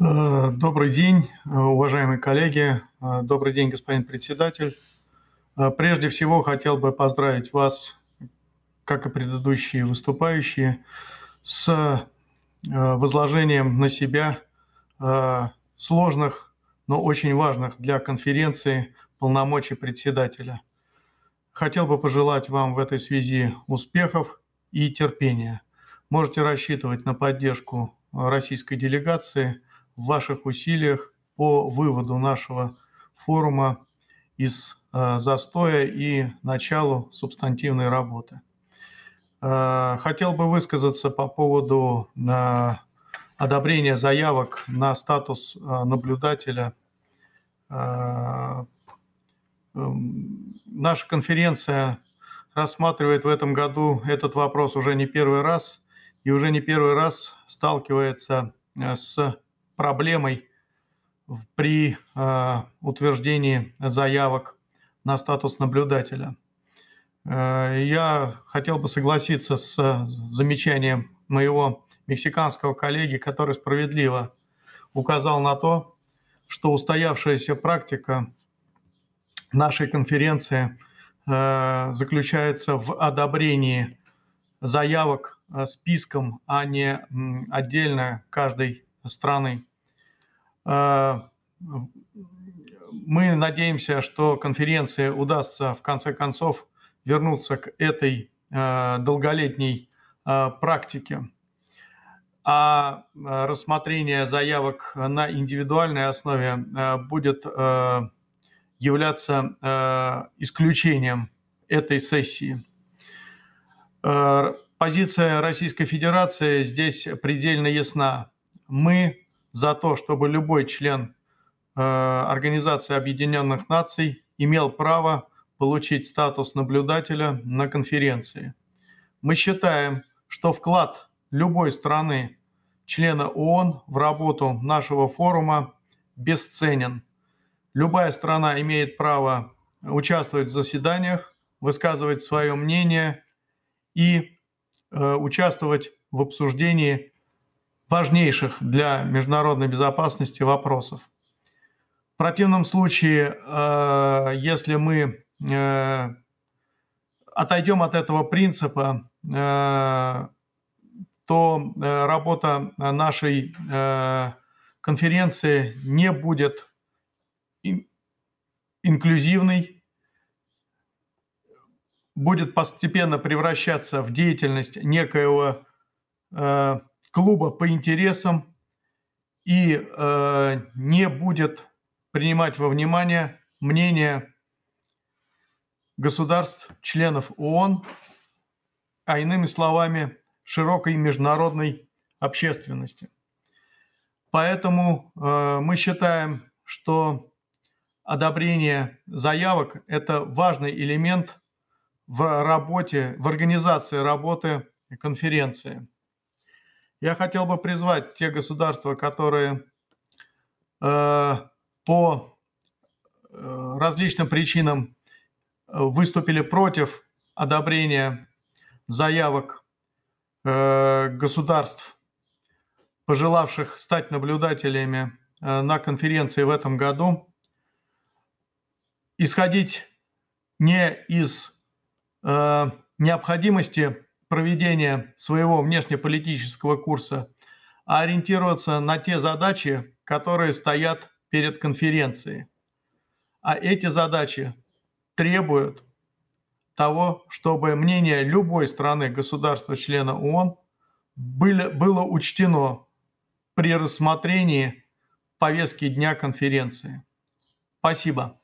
Добрый день, уважаемые коллеги. Добрый день, господин председатель. Прежде всего хотел бы поздравить вас, как и предыдущие выступающие, с возложением на себя сложных, но очень важных для конференции полномочий председателя. Хотел бы пожелать вам в этой связи успехов и терпения. Можете рассчитывать на поддержку российской делегации в ваших усилиях по выводу нашего форума из застоя и началу субстантивной работы. Хотел бы высказаться по поводу одобрения заявок на статус наблюдателя. Наша конференция рассматривает в этом году этот вопрос уже не первый раз и уже не первый раз сталкивается с проблемой при утверждении заявок на статус наблюдателя. Я хотел бы согласиться с замечанием моего мексиканского коллеги, который справедливо указал на то, что устоявшаяся практика нашей конференции заключается в одобрении заявок списком, а не отдельно каждой страны. Мы надеемся, что конференции удастся в конце концов вернуться к этой долголетней практике. А рассмотрение заявок на индивидуальной основе будет являться исключением этой сессии. Позиция Российской Федерации здесь предельно ясна. Мы за то, чтобы любой член Организации Объединенных Наций имел право получить статус наблюдателя на конференции. Мы считаем, что вклад любой страны, члена ООН, в работу нашего форума бесценен. Любая страна имеет право участвовать в заседаниях, высказывать свое мнение и участвовать в обсуждении важнейших для международной безопасности вопросов. В противном случае, если мы отойдем от этого принципа, то работа нашей конференции не будет инклюзивной, будет постепенно превращаться в деятельность некоего клуба по интересам и не будет принимать во внимание мнение государств, членов ООН, а иными словами, широкой международной общественности. Поэтому мы считаем, что одобрение заявок – это важный элемент в работе, в организации работы конференции. Я хотел бы призвать те государства, которые по различным причинам выступили против одобрения заявок государств, пожелавших стать наблюдателями на конференции в этом году, исходить не из необходимости проведения своего внешнеполитического курса, а ориентироваться на те задачи, которые стоят перед конференцией. А эти задачи требуют того, чтобы мнение любой страны, государства-члена ООН было учтено при рассмотрении повестки дня конференции. Спасибо.